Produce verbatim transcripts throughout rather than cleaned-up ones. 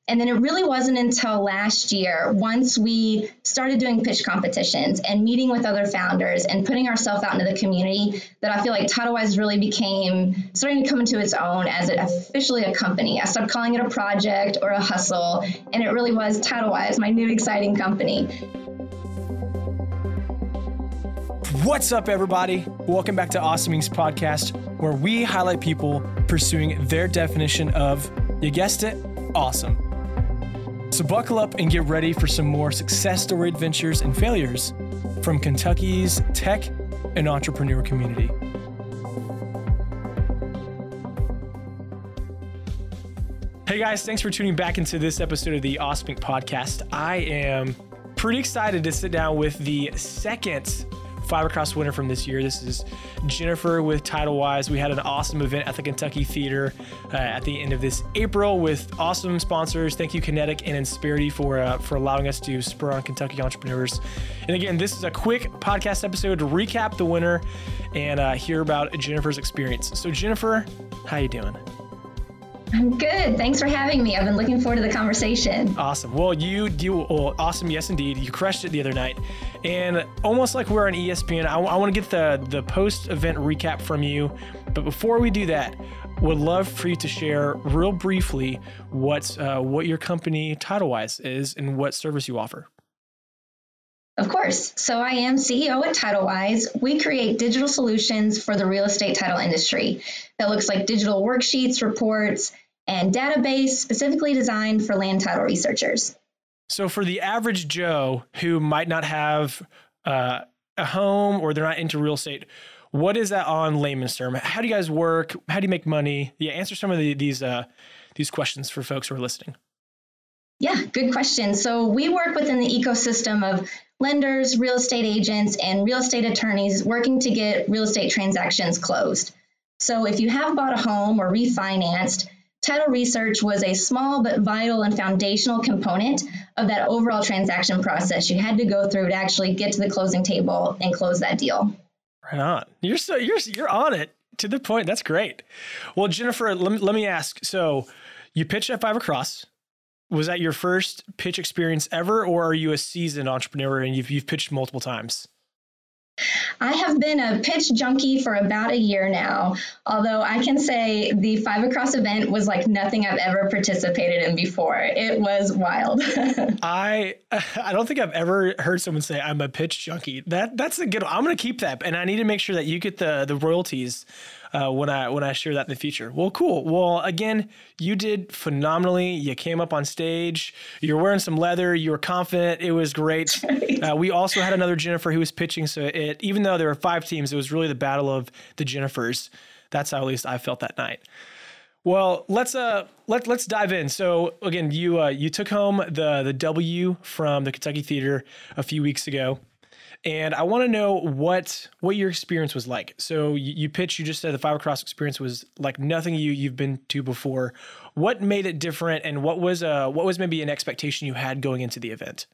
And then it really wasn't until last year, once we started doing pitch competitions and meeting with other founders and putting ourselves out into the community, that I feel like TitleWise really became starting to come into its own as it officially a company. I stopped calling it a project or a hustle, and it really was TitleWise, my new exciting company. What's up, everybody? Welcome back to Awesome Incorporated's podcast, where we highlight people pursuing their definition of, you guessed it, awesome. So buckle up and get ready for some more success story adventures and failures from Kentucky's tech and entrepreneur community. Hey guys, thanks for tuning back into this episode of the Awesome Incorporated podcast. I am pretty excited to sit down with the second Fibercross winner from this year. This is Jennifer with TitleWise. We had an awesome event at the Kentucky Theater uh, at the end of this April with awesome sponsors. Thank you, Kinetic and Insperity, for uh, for allowing us to spur on Kentucky entrepreneurs. And again, this is a quick podcast episode to recap the winner and uh, hear about Jennifer's experience. So Jennifer, how you doing? I'm good. Thanks for having me. I've been looking forward to the conversation. Awesome. Well, you do well, awesome. Yes, indeed. You crushed it the other night. And almost like we're on E S P N, I, I want to get the, the post-event recap from you. But before we do that, would love for you to share real briefly what, uh, what your company TitleWise is and what service you offer. Of course. So I am C E O at TitleWise. We create digital solutions for the real estate title industry that looks like digital worksheets, reports, and database specifically designed for land title researchers. So for the average Joe who might not have uh, a home or they're not into real estate, what is that on layman's term? How do you guys work? How do you make money? Yeah, answer some of the, these uh, these questions for folks who are listening. Yeah, good question. So we work within the ecosystem of lenders, real estate agents, and real estate attorneys working to get real estate transactions closed. So if you have bought a home or refinanced, title research was a small but vital and foundational component of that overall transaction process you had to go through to actually get to the closing table and close that deal. Right on. You're so you're you're on it to the point. That's great. Well, Jennifer, let me, let me ask. So you pitched at Fibercross. Was that your first pitch experience ever, or are you a seasoned entrepreneur and you've you've pitched multiple times? I have been a pitch junkie for about a year now, although I can say the Fibercross event was like nothing I've ever participated in before. It was wild. I I don't think I've ever heard someone say I'm a pitch junkie. That that's a good one. I'm going to keep that, and I need to make sure that you get the the royalties uh, when I when I share that in the future. Well, cool. Well, again, you did phenomenally. You came up on stage. You're wearing some leather. You were confident. It was great. Right. Uh, we also had another Jennifer who was pitching. So it, even though there were five teams, it was really the battle of the Jennifers. That's how at least I felt that night. Well, let's uh let let's dive in. So again, you uh, you took home the the W from the Kentucky Theater a few weeks ago, and I want to know what what your experience was like. So you, you pitched. You just said the Fibercross experience was like nothing you you've been to before. What made it different, and what was uh what was maybe an expectation you had going into the event?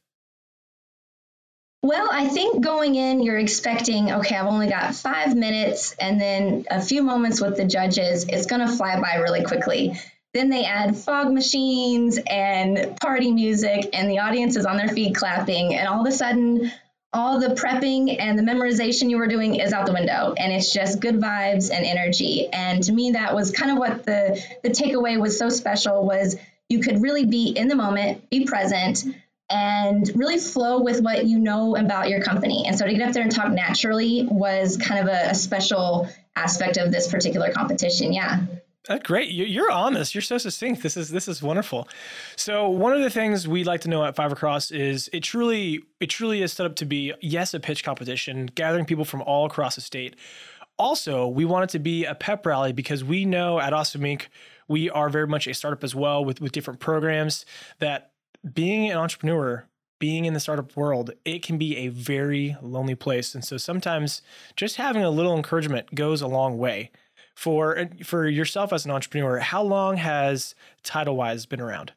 Well, I think going in, you're expecting, okay, I've only got five minutes and then a few moments with the judges. It's going to fly by really quickly. Then they add fog machines and party music, and the audience is on their feet clapping. And all of a sudden, all the prepping and the memorization you were doing is out the window. And it's just good vibes and energy. And to me, that was kind of what the, the takeaway was so special, was you could really be in the moment, be present, and really flow with what you know about your company. And so to get up there and talk naturally was kind of a, a special aspect of this particular competition. Yeah. That's great. You're on this. You're so succinct. This is this is wonderful. So one of the things we like to know at Fibercross is it truly it truly is set up to be, yes, a pitch competition, gathering people from all across the state. Also, we want it to be a pep rally because we know at Awesome Incorporated, we are very much a startup as well with, with different programs that being an entrepreneur, being in the startup world, it can be a very lonely place. And so sometimes just having a little encouragement goes a long way. For for yourself as an entrepreneur, how long has TitleWise been around?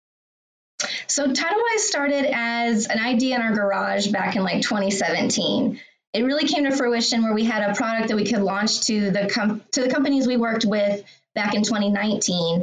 So TitleWise started as an idea in our garage back in like twenty seventeen. It really came to fruition where we had a product that we could launch to the com- to the companies we worked with back in twenty nineteen.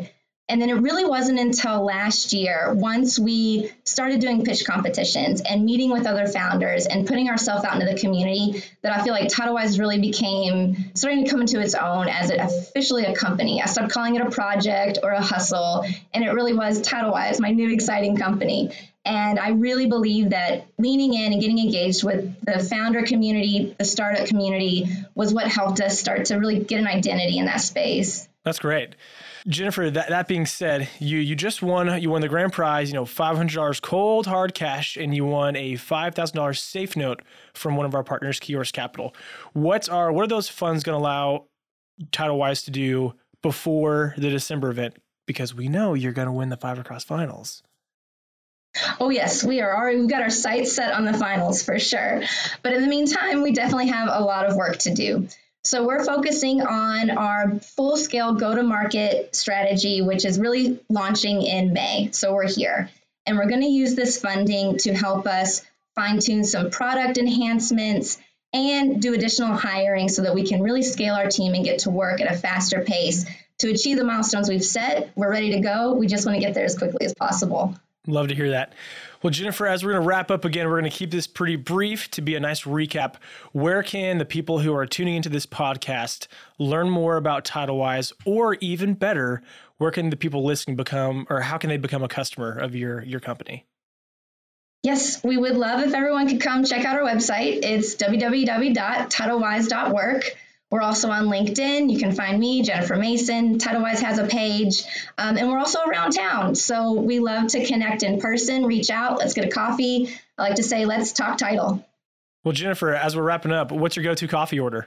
And then it really wasn't until last year, once we started doing pitch competitions and meeting with other founders and putting ourselves out into the community, that I feel like TitleWise really became starting to come into its own as it officially a company. I stopped calling it a project or a hustle, and it really was TitleWise, my new exciting company. And I really believe that leaning in and getting engaged with the founder community, the startup community, was what helped us start to really get an identity in that space. That's great. Jennifer, that, that being said, you you just won, you won the grand prize, you know, five hundred dollars cold hard cash, and you won a five thousand dollars safe note from one of our partners, Kiosk Capital. What are, what are those funds going to allow TitleWise to do before the December event? Because we know you're going to win the Fibercross finals. Oh, yes, we are already, we've got our sights set on the finals for sure. But in the meantime, we definitely have a lot of work to do. So we're focusing on our full-scale go-to-market strategy, which is really launching in May. So we're here. And we're going to use this funding to help us fine-tune some product enhancements and do additional hiring so that we can really scale our team and get to work at a faster pace to achieve the milestones we've set. We're ready to go. We just want to get there as quickly as possible. Love to hear that. Well, Jennifer, as we're going to wrap up again, we're going to keep this pretty brief to be a nice recap. Where can the people who are tuning into this podcast learn more about TitleWise, or even better, where can the people listening become, or how can they become a customer of your, your company? Yes, we would love if everyone could come check out our website. It's w w w dot titlewise dot work. We're also on LinkedIn. You can find me, Jennifer Mason. TitleWise has a page, um, and we're also around town. So we love to connect in person, reach out, let's get a coffee. I like to say, let's talk title. Well, Jennifer, as we're wrapping up, what's your go-to coffee order?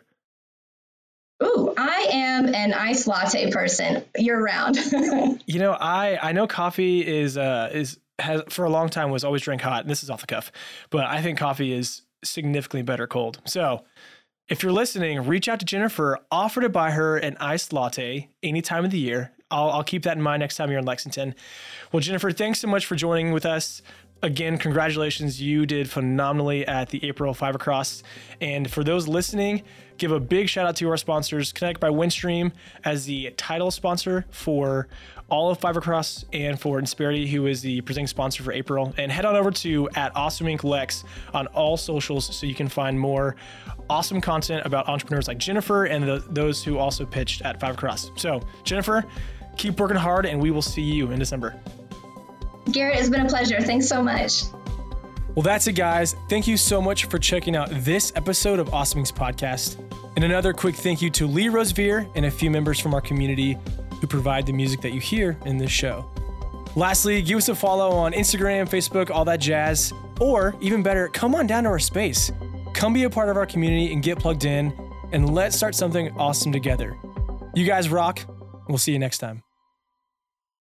Ooh, I am an iced latte person year round. You know, I, I know coffee is, uh, is, has for a long time was always drank hot, and this is off the cuff, but I think coffee is significantly better cold. So if you're listening, reach out to Jennifer, offer to buy her an iced latte any time of the year. I'll, I'll keep that in mind next time you're in Lexington. Well, Jennifer, thanks so much for joining with us. Again, congratulations. You did phenomenally at the April Fibercross. And for those listening, give a big shout out to our sponsors, Connect by Windstream as the title sponsor for all of Fibercross, and for Insperity, who is the presenting sponsor for April. And head on over to at Awesome Inc Lex on all socials so you can find more awesome content about entrepreneurs like Jennifer and the, those who also pitched at Fibercross. So Jennifer, keep working hard, and we will see you in December. Garrett, it's been a pleasure. Thanks so much. Well, that's it, guys. Thank you so much for checking out this episode of Awesome Inc podcast. And another quick thank you to Lee Rosevear and a few members from our community who provide the music that you hear in this show. Lastly, give us a follow on Instagram, Facebook, all that jazz. Or even better, come on down to our space. Come be a part of our community and get plugged in, and let's start something awesome together. You guys rock. We'll see you next time.